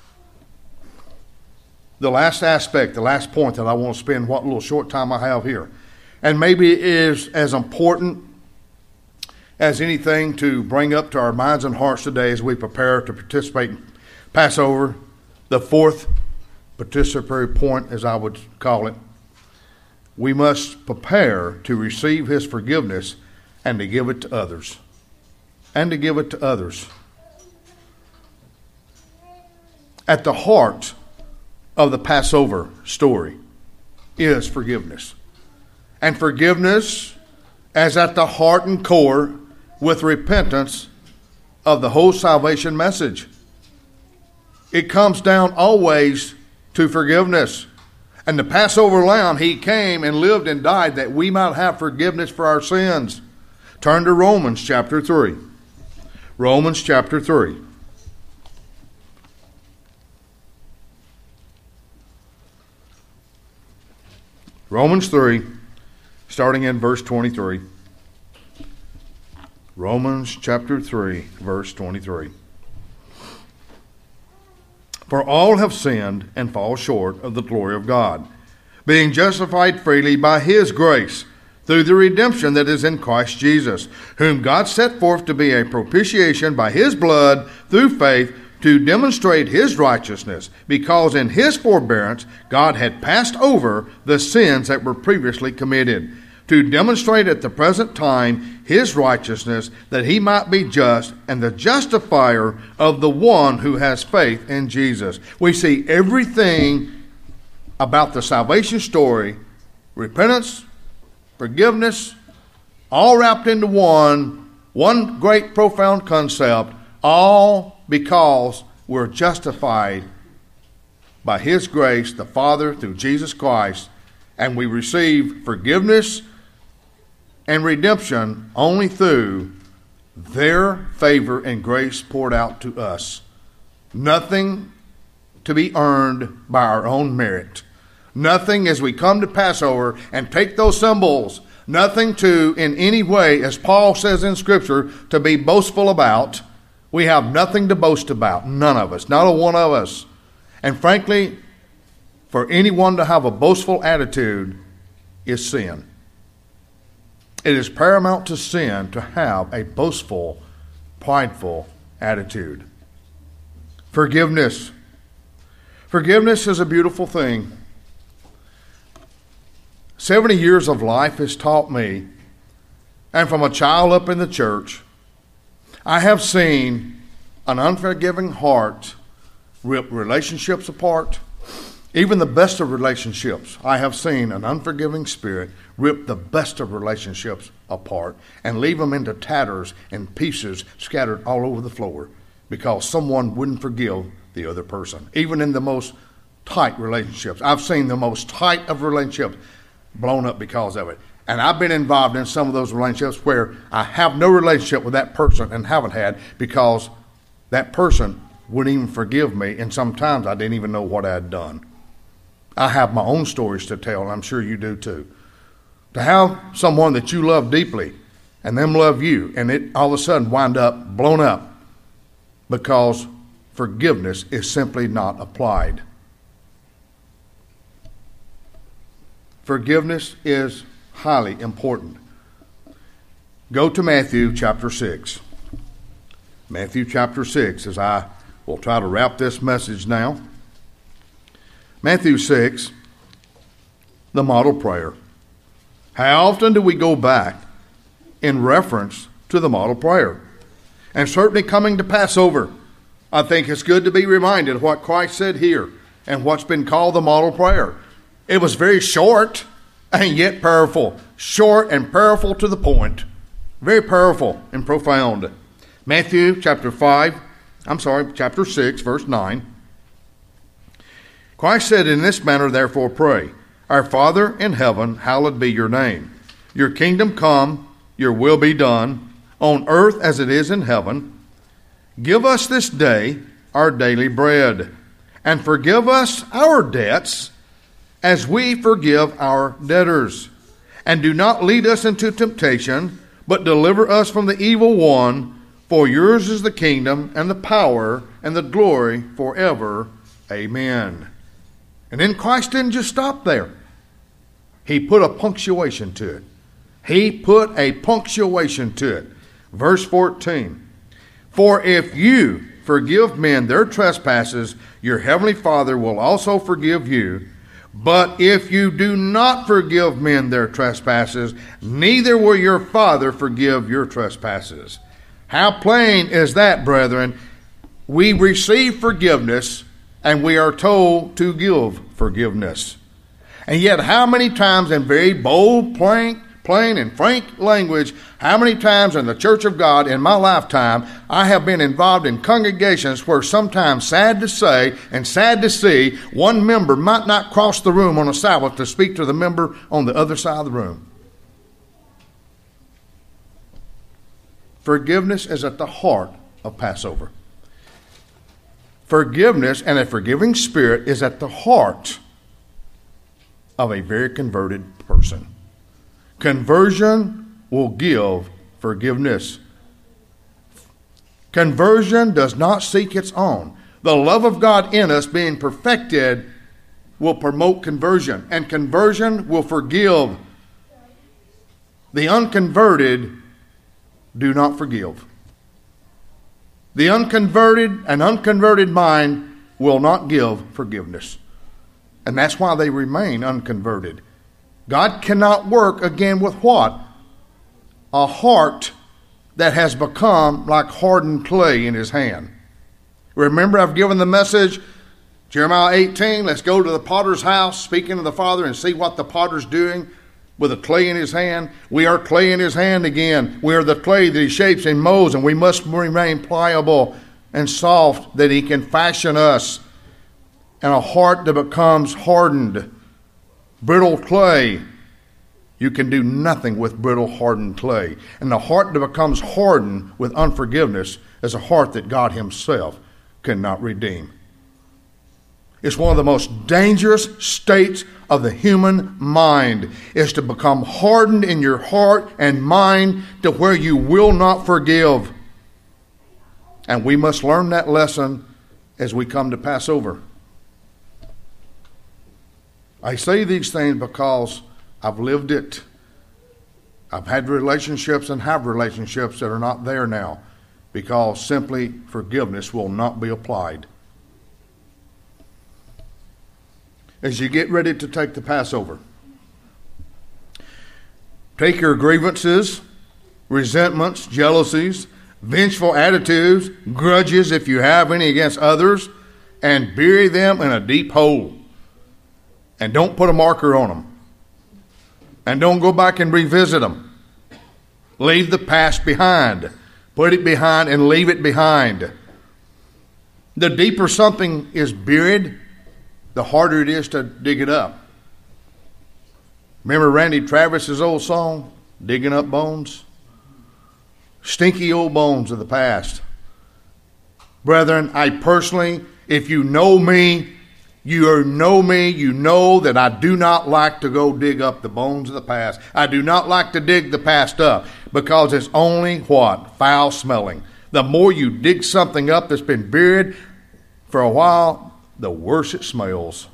S1: The last aspect, the last point that I want to spend what little short time I have here, and maybe it is as important as anything to bring up to our minds and hearts today as we prepare to participate in Passover, the fourth participatory point, as I would call it. We must prepare to receive his forgiveness and to give it to others. And to give it to others. At the heart of the Passover story is forgiveness. And forgiveness as at the heart and core with repentance of the whole salvation message. It comes down always to forgiveness. And the Passover lamb, he came and lived and died that we might have forgiveness for our sins. Turn to Romans chapter three. Romans chapter three. Romans three, starting in verse twenty-three. Romans chapter three, verse twenty-three. For all have sinned and fall short of the glory of God, being justified freely by his grace, through the redemption that is in Christ Jesus, whom God set forth to be a propitiation by his blood through faith to demonstrate his righteousness, because in his forbearance God had passed over the sins that were previously committed, to demonstrate at the present time his righteousness, that he might be just and the justifier of the one who has faith in Jesus. We see everything about the salvation story, repentance, forgiveness, all wrapped into one, one great profound concept, all because we're justified by his grace, the Father, through Jesus Christ, and we receive forgiveness and redemption only through their favor and grace poured out to us. Nothing to be earned by our own merit. Nothing as we come to Passover and take those symbols. Nothing to, in any way, as Paul says in Scripture, to be boastful about. We have nothing to boast about. None of us. Not a one of us. And frankly, for anyone to have a boastful attitude is sin. It is paramount to sin to have a boastful, prideful attitude. Forgiveness. Forgiveness is a beautiful thing. Seventy years of life has taught me, and from a child up in the church, I have seen an unforgiving heart rip relationships apart. Even the best of relationships, I have seen an unforgiving spirit rip the best of relationships apart and leave them into tatters and pieces scattered all over the floor because someone wouldn't forgive the other person. Even in the most tight relationships. I've seen the most tight of relationships blown up because of it. And I've been involved in some of those relationships where I have no relationship with that person and haven't had because that person wouldn't even forgive me, and sometimes I didn't even know what I had done. I have my own stories to tell, and I'm sure you do too. To have someone that you love deeply and them love you, and it all of a sudden wind up blown up because forgiveness is simply not applied. Forgiveness is highly important. Go to Matthew chapter six. Matthew chapter six, as I will try to wrap this message now. Matthew six, the model prayer. How often do we go back in reference to the model prayer? And certainly coming to Passover, I think it's good to be reminded of what Christ said here and what's been called the model prayer. It was very short and yet powerful. Short and powerful to the point. Very powerful and profound. Matthew chapter five, I'm sorry, chapter six, verse nine. Christ said, "In this manner therefore pray, Our Father in heaven, hallowed be your name. Your kingdom come, your will be done, on earth as it is in heaven. Give us this day our daily bread, and forgive us our debts as we forgive our debtors. And do not lead us into temptation, but deliver us from the evil one. For yours is the kingdom and the power and the glory forever. Amen." And then Christ didn't just stop there. He put a punctuation to it. He put a punctuation to it. Verse fourteen. "For if you forgive men their trespasses, your heavenly Father will also forgive you. But if you do not forgive men their trespasses, neither will your Father forgive your trespasses." How plain is that, brethren? We receive forgiveness, and we are told to give forgiveness. And yet, how many times in very bold, plain, plain and frank language, how many times in the Church of God in my lifetime I have been involved in congregations where sometimes, sad to say and sad to see, one member might not cross the room on a Sabbath to speak to the member on the other side of the room. Forgiveness is at the heart of Passover. Forgiveness and a forgiving spirit is at the heart of a very converted person. Conversion will give forgiveness. Conversion does not seek its own. The love of God in us being perfected will promote conversion, and conversion will forgive. The unconverted do not forgive. The unconverted and unconverted mind will not give forgiveness. And that's why they remain unconverted. God cannot work again with what? A heart that has become like hardened clay in his hand. Remember, I've given the message, Jeremiah eighteen, let's go to the potter's house, speaking to the Father, and see what the potter's doing with the clay in his hand. We are clay in his hand again. We are the clay that he shapes and molds, and we must remain pliable and soft that he can fashion us. And a heart that becomes hardened, brittle clay. You can do nothing with brittle, hardened clay. And the heart that becomes hardened with unforgiveness is a heart that God himself cannot redeem. It's one of the most dangerous states of the human mind, is to become hardened in your heart and mind to where you will not forgive. And we must learn that lesson as we come to Passover. I say these things because I've lived it. I've had relationships and have relationships that are not there now because simply forgiveness will not be applied. As you get ready to take the Passover, take your grievances, resentments, jealousies, vengeful attitudes, grudges if you have any against others, and bury them in a deep hole. And don't put a marker on them. And don't go back and revisit them. Leave the past behind. Put it behind and leave it behind. The deeper something is buried, the harder it is to dig it up. Remember Randy Travis's old song, Digging Up Bones? Stinky old bones of the past. Brethren, I personally, if you know me, you know me, you know that I do not like to go dig up the bones of the past. I do not like to dig the past up because it's only what? Foul smelling. The more you dig something up that's been buried for a while, the worse it smells.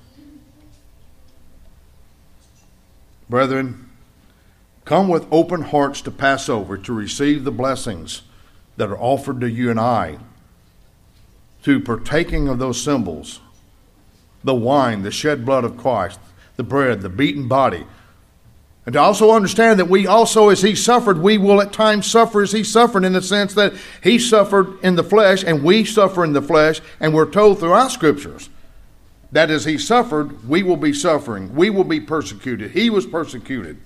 S1: Brethren, come with open hearts to Passover to receive the blessings that are offered to you and I through partaking of those symbols. The wine, the shed blood of Christ, the bread, the beaten body. And to also understand that we also, as he suffered, we will at times suffer as he suffered, in the sense that he suffered in the flesh and we suffer in the flesh, and we're told throughout scriptures that as he suffered, we will be suffering. We will be persecuted. He was persecuted.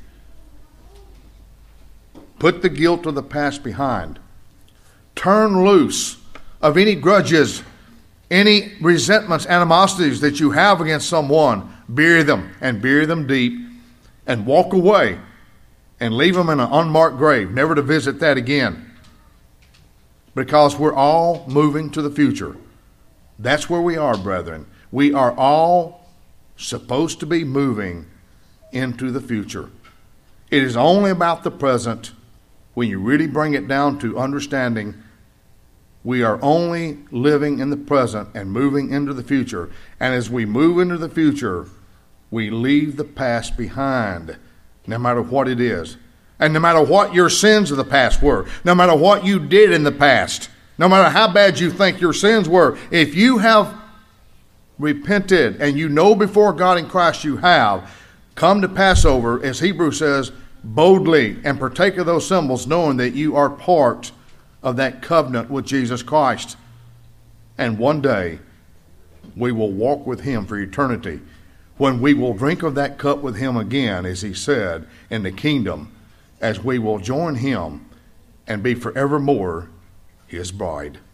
S1: Put the guilt of the past behind. Turn loose of any grudges, any resentments, animosities that you have against someone. Bury them, and bury them deep, and walk away and leave them in an unmarked grave, never to visit that again. Because we're all moving to the future. That's where we are, brethren. We are all supposed to be moving into the future. It is only about the present. When you really bring it down to understanding, we are only living in the present and moving into the future. And as we move into the future, we leave the past behind, no matter what it is. And no matter what your sins of the past were, no matter what you did in the past, no matter how bad you think your sins were, if you have repented and you know before God in Christ you have, come to Passover, as Hebrews says, boldly, and partake of those symbols, knowing that you are part of that covenant with Jesus Christ. And one day we will walk with him for eternity, when we will drink of that cup with him again, as he said, in the kingdom, as we will join him and be forevermore his bride.